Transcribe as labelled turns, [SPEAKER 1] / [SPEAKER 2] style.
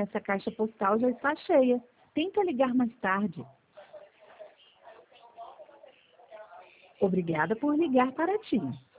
[SPEAKER 1] essa caixa postal já está cheia. Tenta ligar mais tarde. Obrigada por ligar para ti.